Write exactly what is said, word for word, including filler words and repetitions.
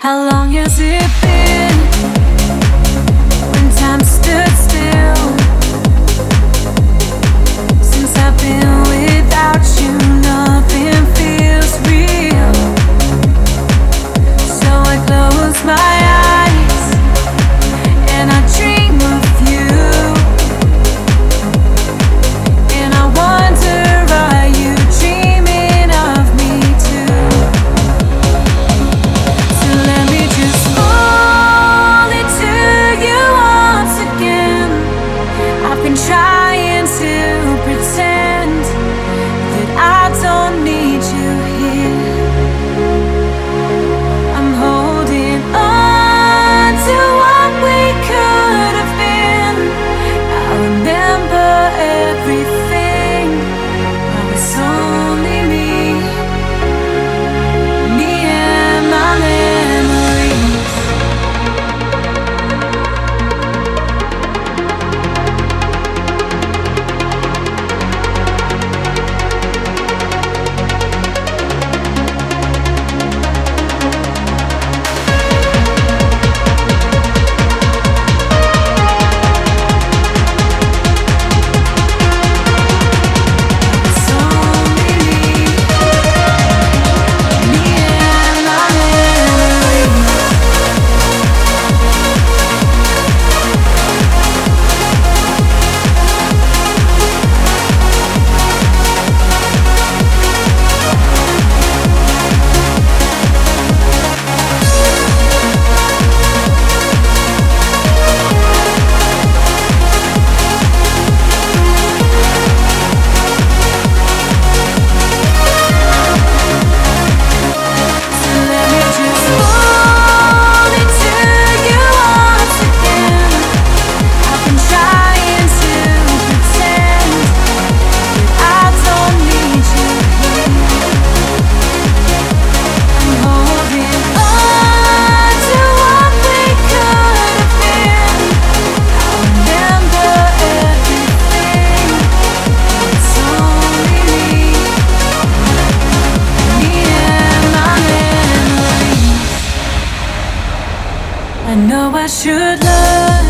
How long has it been when time stood still? Since I've been without you, nothing feels real. So I close my eyes and I dream of you, and I wonder, are you dreaming of me too? So let me just fall into you once again. I've been trying to pretend that I don't need you here. I'm holding on to what we could have been. I remember everything. I was only me, me and my memories. It's only me, me and my memories. So let me just fall into you once again. I've been trying to pretend that I don't need you here. I'm holding on to what we could have been. I remember everything. It's only me, me and my memories. I know I should learn